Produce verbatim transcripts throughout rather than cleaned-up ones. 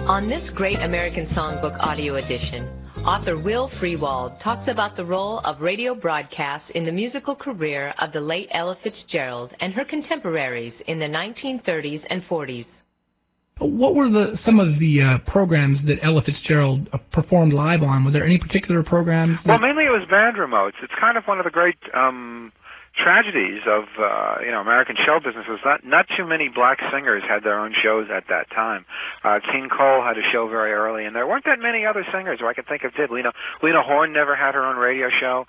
On this Great American Songbook audio edition, author Will Freewald talks about the role of radio broadcasts in the musical career of the late Ella Fitzgerald and her contemporaries in the nineteen thirties and forties. What were the some of the uh, programs that Ella Fitzgerald uh, performed live on? Were there any particular programs? Well, mainly it was band remotes. It's kind of one of the great um, tragedies of uh, you know American show business was not not too many black singers had their own shows at that time. Uh, King Cole had a show very early, and there weren't that many other singers who I could think of did. Lena Lena Horne never had her own radio show.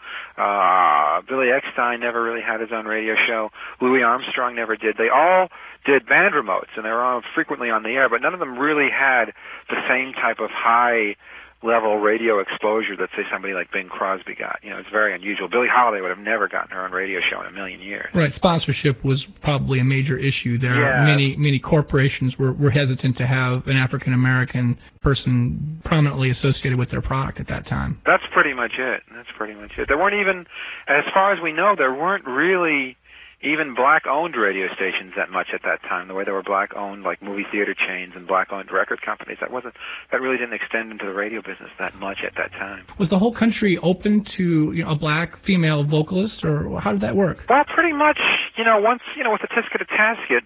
Uh, Billy Eckstine never really had his own radio show. Louis Armstrong never did. They all did band remotes, and they were all frequently on the air, but none of them really had the same type of high level radio exposure that, say, somebody like Bing Crosby got. You know, it's very unusual. Billie Holiday would have never gotten her own radio show in a million years. Right, sponsorship was probably a major issue there. Yeah. Many many corporations were, were hesitant to have an African-American person prominently associated with their product at that time. That's pretty much it. That's pretty much it. There weren't even, as far as we know, there weren't really even black-owned radio stations that much at that time, the way there were black-owned, like, movie theater chains and black-owned record companies. That wasn't, that really didn't extend into the radio business that much at that time. Was the whole country open to, you know, a black female vocalist, or how did that work? Well, pretty much, you know, once, you know, with the Tisket to Tasket,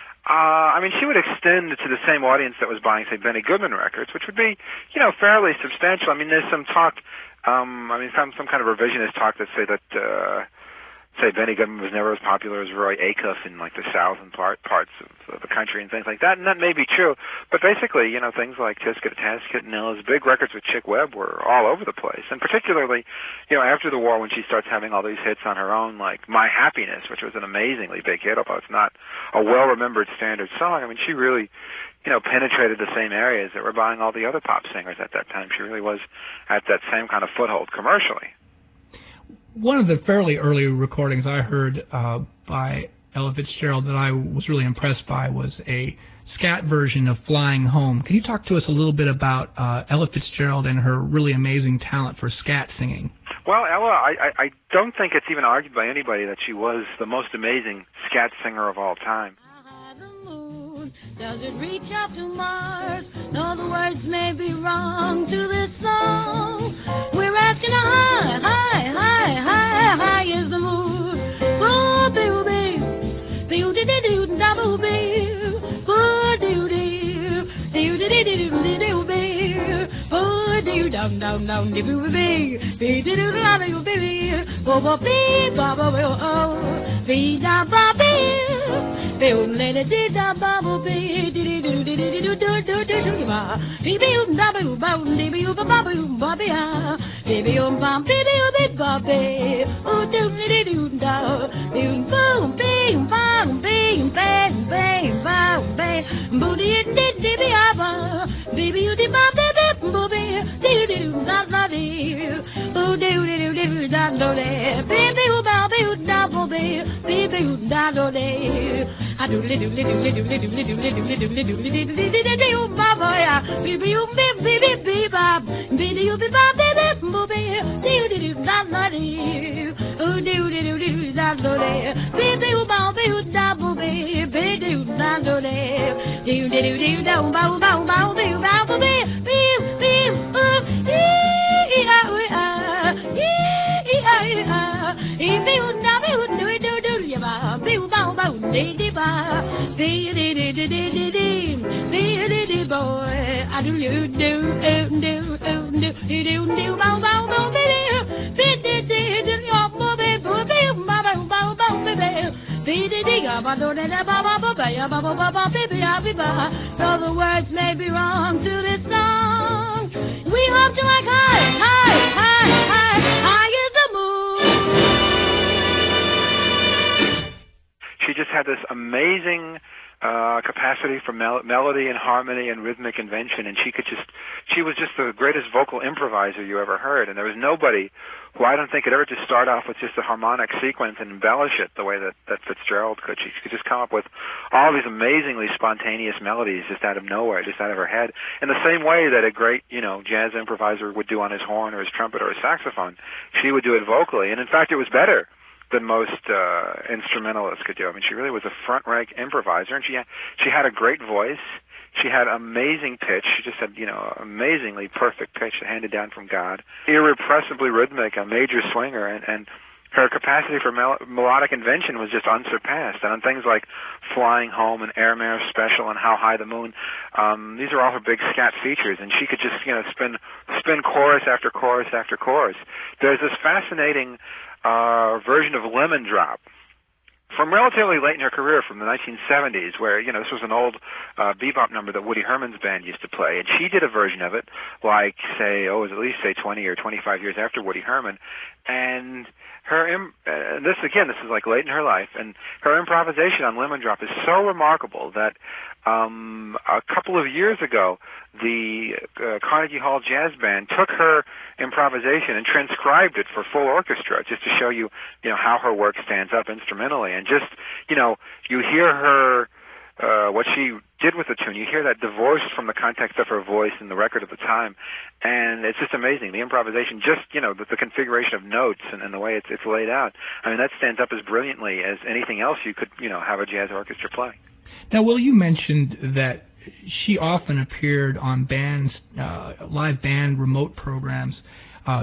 uh, I mean, she would extend to the same audience that was buying, say, Benny Goodman records, which would be, you know, fairly substantial. I mean, there's some talk, um, I mean, some, some kind of revisionist talk that say that, uh, say Benny Goodman was never as popular as Roy Acuff in like the southern part, parts of, of the country and things like that, and that may be true. But basically, you know, things like Tisket to Tasket and Ella's big records with Chick Webb were all over the place. And particularly, you know, after the war when she starts having all these hits on her own, like My Happiness, which was an amazingly big hit, although it's not a well-remembered standard song. I mean, she really, you know, penetrated the same areas that were buying all the other pop singers at that time. She really was at that same kind of foothold commercially. One of the fairly early recordings I heard uh, by Ella Fitzgerald that I was really impressed by was a scat version of Flying Home. Can you talk to us a little bit about uh, Ella Fitzgerald and her really amazing talent for scat singing? Well, Ella, I, I, I don't think it's even argued by anybody that she was the most amazing scat singer of all time. Does it reach out to Mars? No, the words may be wrong to this song. We're asking high, high, high, high, high is the moon. Oh, baby, baby, baby, double baby, oh, baby, baby, baby, oh, baby, down, down, down, baby, baby, baby, baby, baby, oh, baby, baba, oh, baby, baby. Bill lady did da bubble bee did do do do do do do do do ba baby um da boo ba baby um ba boo ba baby um ba baby um baby ba baby oh do do do da boom boom bing bang bing bang bang bang bang booty did did be aba baby you did ba baby booby do do da da do oh do do do da do baby um ba baby da booby baby da do I do little little little little little little little little little little baba ya baby you baby baby baby baby you baby baby baby do do da da do oh do do do da do baby you baby you da baby baby do da do do do do da ba ba ba baby baby baby oh ee ah ah ee ah ah baby you da baby do do do ya ba baby ba ba baby ba dee dee dee dee dee dee dee dee dee boy I do do do do do do do do do bow bow bow baby dee dee dee dee your baby baby bow bow bow bow baby dee dee dee ba do da da ba ba ba ba ba ba ba baby I be ba though the words may be wrong to this song we hope to like high high high high high is the moon. She just had this amazing uh, capacity for mel melody and harmony and rhythmic invention, and she could just, she was just the greatest vocal improviser you ever heard, and there was nobody who I don't think could ever just start off with just a harmonic sequence and embellish it the way that, that Fitzgerald could. She could just come up with all these amazingly spontaneous melodies just out of nowhere, just out of her head, in the same way that a great, you know, jazz improviser would do on his horn or his trumpet or his saxophone. She would do it vocally, and in fact it was better than most uh, instrumentalists could do. I mean, she really was a front-rank improviser, and she had, she had a great voice. She had amazing pitch. She just had, you know, amazingly perfect pitch handed down from God. Irrepressibly rhythmic, a major swinger, and, and her capacity for mel- melodic invention was just unsurpassed. And on things like Flying Home and Air Mare Special and How High the Moon, um, these are all her big scat features, and she could just, you know, spin, spin chorus after chorus after chorus. There's this fascinating uh, version of Lemon Drop from relatively late in her career, from the nineteen seventies, where, you know, this was an old uh, bebop number that Woody Herman's band used to play, and she did a version of it, like, say, oh, it was at least, say, twenty or twenty-five years after Woody Herman, and her, im- uh, this, again, this is like late in her life, and her improvisation on Lemon Drop is so remarkable that um, a couple of years ago, the uh, Carnegie Hall Jazz Band took her improvisation and transcribed it for full orchestra, just to show you, you know, how her work stands up instrumentally. And just, you know, you hear her, uh, what she did with the tune, you hear that divorced from the context of her voice and the record at the time, and it's just amazing. The improvisation, just, you know, the, the configuration of notes and, and the way it's, it's laid out, I mean, that stands up as brilliantly as anything else you could, you know, have a jazz orchestra play. Now, Will, you mentioned that she often appeared on bands, uh, live band remote programs. Uh,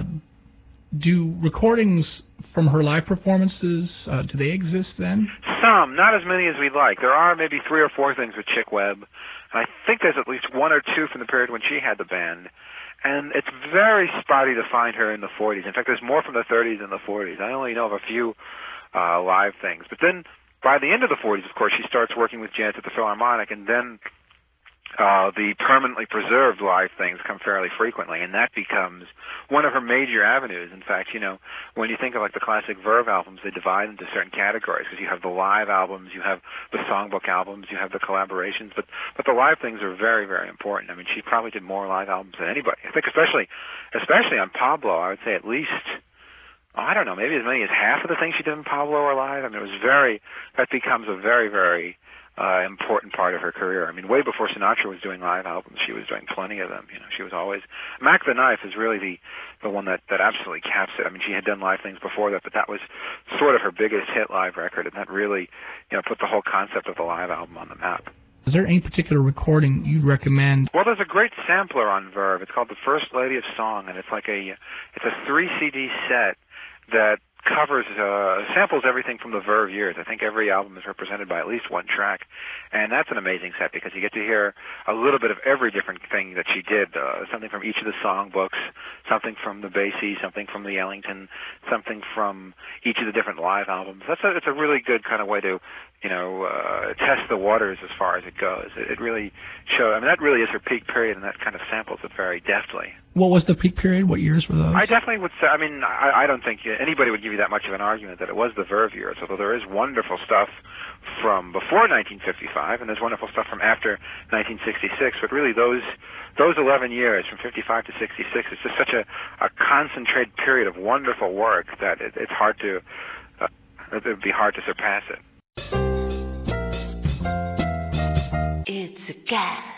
do recordings from her live performances, uh, do they exist then? Some, not as many as we'd like. There are maybe three or four things with Chick Webb, and I think there's at least one or two from the period when she had the band. And it's very spotty to find her in the forties. In fact, there's more from the thirties than the forties. I only know of a few uh, live things. But then by the end of the forties, of course, she starts working with jazz at the Philharmonic, and then Uh, the permanently preserved live things come fairly frequently, and that becomes one of her major avenues. In fact, you know, when you think of like the classic Verve albums, they divide into certain categories, because you have the live albums, you have the songbook albums, you have the collaborations, but but the live things are very, very important. I mean, she probably did more live albums than anybody. I think especially, especially on Pablo, I would say at least, oh, I don't know, maybe as many as half of the things she did in Pablo are live. I mean, it was very, that becomes a very, very Uh, important part of her career. I mean, way before Sinatra was doing live albums, she was doing plenty of them. You know, she was always, Mac the Knife is really the the one that that absolutely caps it. I mean, she had done live things before that, but that was sort of her biggest hit live record, and that really, you know, put the whole concept of the live album on the map. Is there any particular recording you'd recommend? Well, there's a great sampler on Verve. It's called The First Lady of Song, and it's like a it's a three C D set that covers, uh, samples everything from the Verve years. I think every album is represented by at least one track, and that's an amazing set because you get to hear a little bit of every different thing that she did, uh, something from each of the songbooks, something from the Basie, something from the Ellington, something from each of the different live albums. That's a, it's a really good kind of way to, you know, uh, test the waters as far as it goes. It, it really shows, I mean, that really is her peak period, and that kind of samples it very deftly. What was the peak period? What years were those? I definitely would say, I mean, I, I don't think anybody would give you that much of an argument that it was the Verve years, although there is wonderful stuff from before nineteen fifty-five, and there's wonderful stuff from after nineteen sixty-six, but really those those eleven years, from fifty-five to sixty-six, it's just such a, a concentrated period of wonderful work that it, it's hard to, uh, it would be hard to surpass it. It's a cat.